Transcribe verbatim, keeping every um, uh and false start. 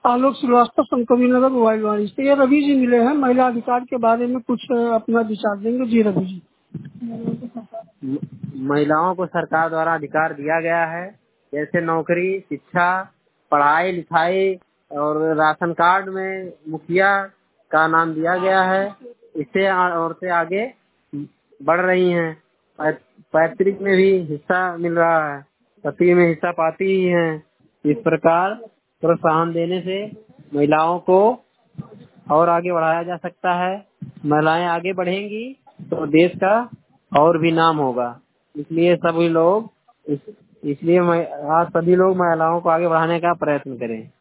आलोक श्रीवास्तव, शंकवी नगर, mobile से। ये रवि जी मिले हैं, महिला अधिकार के बारे में कुछ अपना विचार देंगे। जी रवि जी। महिलाओं को सरकार द्वारा अधिकार दिया गया है, जैसे नौकरी, शिक्षा, पढ़ाई लिखाई और राशन कार्ड में मुखिया का नाम दिया गया है। इससे औरतें आगे बढ़ रही हैं। पैतृक में भी हिस्सा मिल रहा है, पति में हिस्सा पाती ही हैं। इस प्रकार प्रोत्साहन देने से महिलाओं को और आगे बढ़ाया जा सकता है। महिलाएं आगे बढ़ेंगी तो देश का और भी नाम होगा। इसलिए सभी लोग इस, इसलिए मैं आज सभी लोग महिलाओं को आगे बढ़ाने का प्रयत्न करें।